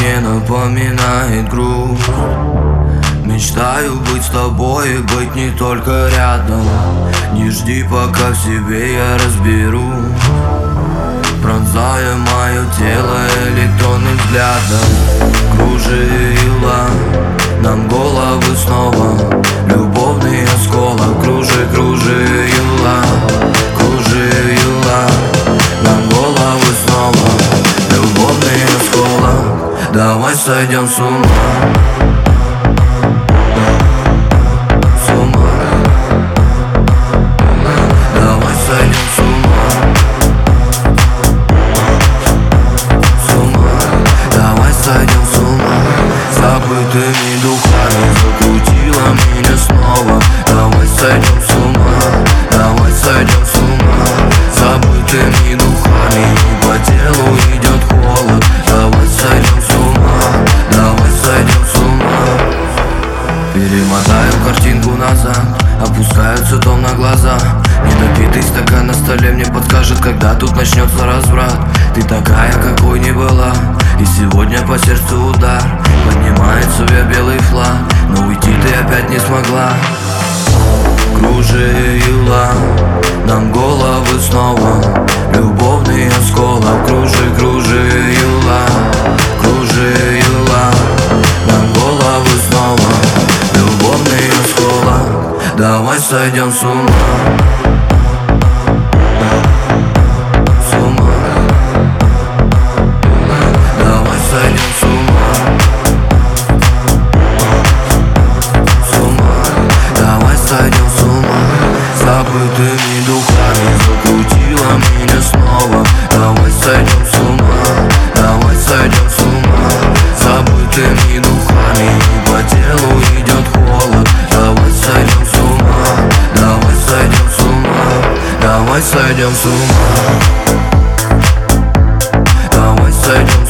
мне напоминает грусть. Мечтаю быть с тобой и быть не только рядом. Не жди, пока в себе я разберу, пронзая мое тело электронным взглядом. Кружила нам головы снова любовный осколок. Кружила нам головы снова любовный осколок. Давай сойдем с ума. Забытыми духами закрутила меня снова. Давай сойдем с ума, давай сойдем с ума. Забытыми духами и по телу идет холод. Давай сойдем с ума, давай сойдем с ума. Перемотаю картинку назад, опускаются тон на глаза. Недопитый стакан на столе мне подскажет, когда тут начнется разврат. Ты такая, какой не была, и сегодня по сердцу удар. Поднимает себе белый флаг, но уйти ты опять не смогла. Кружила нам головы снова любовный осколок. Кружила нам головы снова любовный осколок. Давай сойдем с ума. Забытыми духами закрутила меня снова. Давай сойдем с ума, давай сойдем с ума. Забытыми духами и по телу идет холод. Давай сойдем с ума, давай сойдем с ума. Давай сойдем с ума, давай сойдем.